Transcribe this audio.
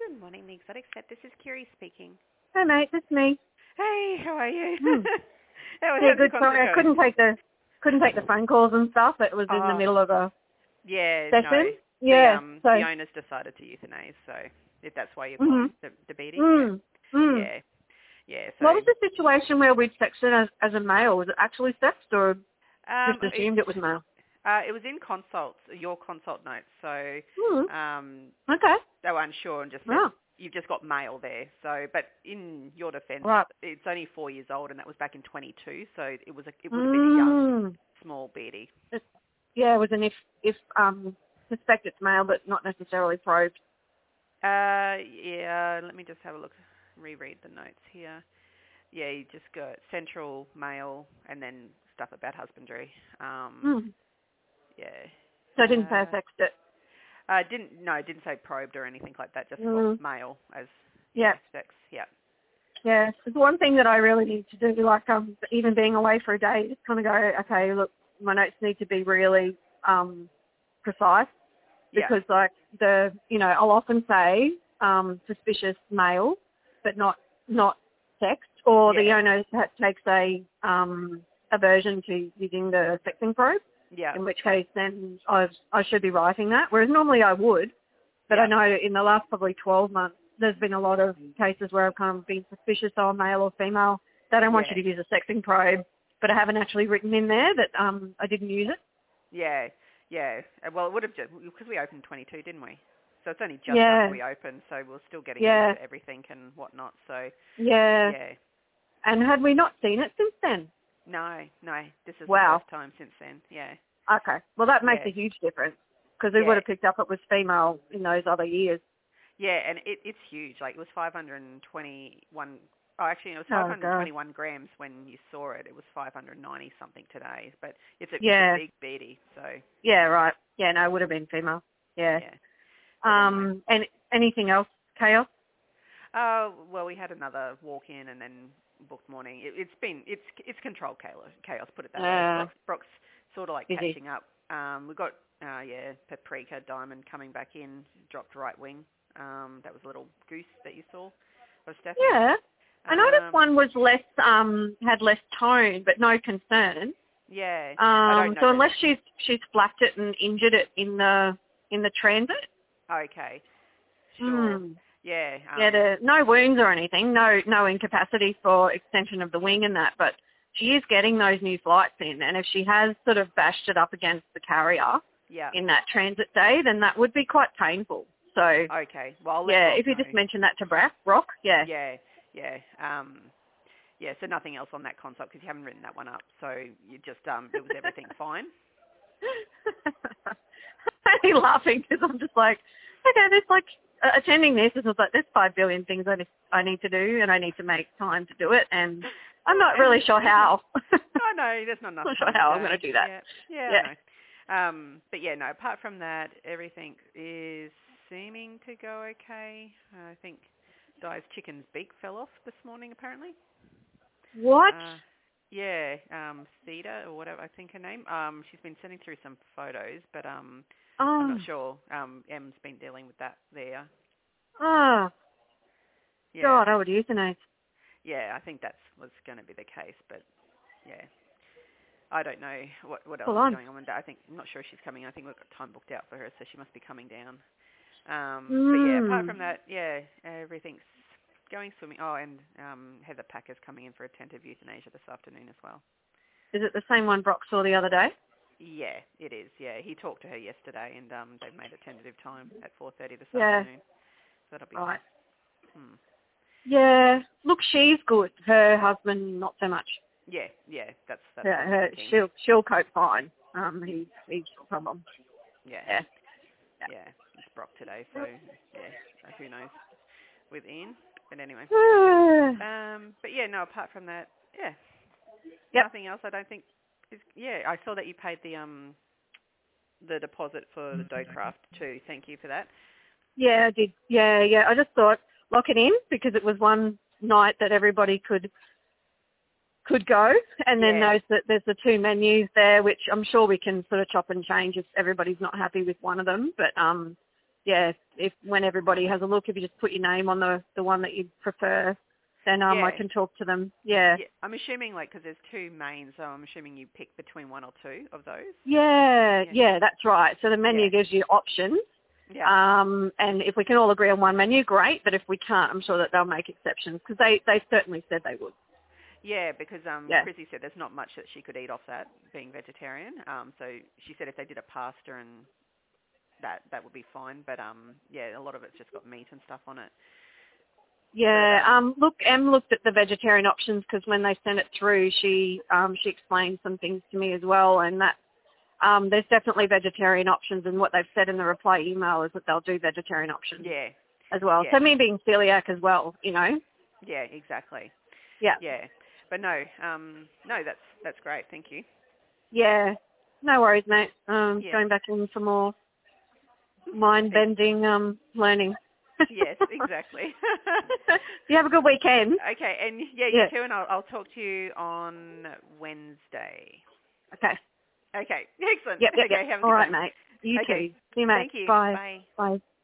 Good morning, the Exotic Set. This is Kiri speaking. Hey mate, it's me. Hey, how are you? Yeah, How's good. the Sorry, I concert going? couldn't take the phone calls and stuff. It was in the middle of a Yeah, session. no. Yeah, The owners decided to euthanize, so if that's why you're calling, the beating. Yeah. Yeah. So What was the situation where we'd sexed it as a male? Was it actually sexed or just assumed it was male? It was in consults, your consult notes. So Okay. they were unsure and just said, you've just got male there. So, but in your defence, it's only 4 years old, and that was back in 22. So it would have been a young, small beardy. It was an if suspect it's male, but not necessarily probed. Yeah. Let me just have a look, reread the notes here. Yeah, you just got central male, and then stuff about husbandry. Yeah. So I didn't say I sexed it. It didn't say probed or anything like that. Just male as sex. Yeah. Yeah, it's one thing that I really need to do. Like even being away for a day, just kind of go, okay, look, my notes need to be really precise because I'll often say suspicious male, but not sexed, or the owner takes a aversion to using the sexing probe. Yeah. In which case, then I should be writing that. Whereas normally I would, but I know in the last probably 12 months, there's been a lot of cases where I've kind of been suspicious of male or female. They don't want you to use a sexing probe, but I haven't actually written in there that I didn't use it. Yeah, yeah. Well, it would have just because we opened 22, didn't we? So it's only just after we opened, so we're still getting used to everything and whatnot. So yeah. And had we not seen it since then? No. This is the first time since then. Yeah. Okay. Well, that makes a huge difference because we would have picked up it was female in those other years. Yeah, and it's huge. Like it was 521. Oh, actually, it was 521 grams when you saw it. It was 590 something today, but it's a big beardy. So. Yeah, right. Yeah, no, it would have been female. Yeah. Anyway. And anything else, Chaos? Well, we had another walk-in and then booked morning. It's controlled chaos. Put it that way. Brock's sort of like catching up. We got Paprika Diamond coming back in, dropped right wing. That was a little goose that you saw of Stephanie. Yeah, I noticed one was less had less tone, but no concern. Yeah. So unless she's flapped it and injured it in the transit. Okay. Sure. Yeah. There no wounds or anything, no incapacity for extension of the wing and that, but she is getting those new flights in, and if she has sort of bashed it up against the carrier in that transit day, then that would be quite painful. So okay, well, if you just mention that to Brock, Yeah. So nothing else on that consult because you haven't written that one up. So you just it was everything fine. I'm laughing because I'm just like, okay, there's like attending this. It was like there's 5 billion things I need to do, and I need to make time to do it, and I'm not really sure how. Oh no, there's not enough. I'm not sure how I'm going to do that. Yeah. I know. But yeah, no. Apart from that, everything is seeming to go okay. I think Di's chicken's beak fell off this morning, apparently. What? Theta or whatever, I think her name. She's been sending through some photos, but I'm not sure. Em's been dealing with that there. Oh. Yeah. God, I would euthanize. Yeah, I think that was going to be the case, but yeah. I don't know what else is going on. I'm not sure if she's coming. I think we've got time booked out for her, so she must be coming down. But yeah, apart from that, everything's going swimming. Oh, and Heather Packer's coming in for a tentative euthanasia this afternoon as well. Is it the same one Brock saw the other day? Yeah, it is. Yeah, he talked to her yesterday, and they've made a tentative time at 4:30 this afternoon. So that'll be right. Nice. Yeah, look, she's good. Her husband, not so much. Yeah, that's she'll cope fine. He's a problem. Yeah. It's Brock today, so who knows with Ian. But anyway. But yeah, no. Apart from that, nothing else. I don't think. I saw that you paid the deposit for the dough craft too. Thank you for that. Yeah, I did. Yeah. I just thought lock it in because it was one night that everybody could go, and then there's the 2 menus there, which I'm sure we can sort of chop and change if everybody's not happy with one of them. But if when everybody has a look, if you just put your name on the one that you prefer, then I can talk to them. Yeah. I'm assuming, like, because there's two mains, so I'm assuming you pick between one or two of those. Yeah, that's right. So the menu gives you options. Yeah. And if we can all agree on one menu, great. But if we can't, I'm sure that they'll make exceptions because they certainly said they would. Yeah, because Chrissy said there's not much that she could eat off that, being vegetarian. So she said if they did a pasta and that would be fine. But a lot of it's just got meat and stuff on it. Yeah. Look, Em looked at the vegetarian options because when they sent it through, she explained some things to me as well, and that there's definitely vegetarian options. And what they've said in the reply email is that they'll do vegetarian options. Yeah. As well. Yeah. So me being celiac as well, you know. Yeah, exactly. Yeah. Yeah. But no, that's great. Thank you. Yeah. No worries, mate. Going back in for more mind-bending learning. Yes, exactly. You have a good weekend. Okay, and you too, and I'll talk to you on Wednesday. Okay. Okay, excellent. Yep. Okay, have a good All right, day. mate. You too. See you, mate. Thank you. Bye. Bye. Bye.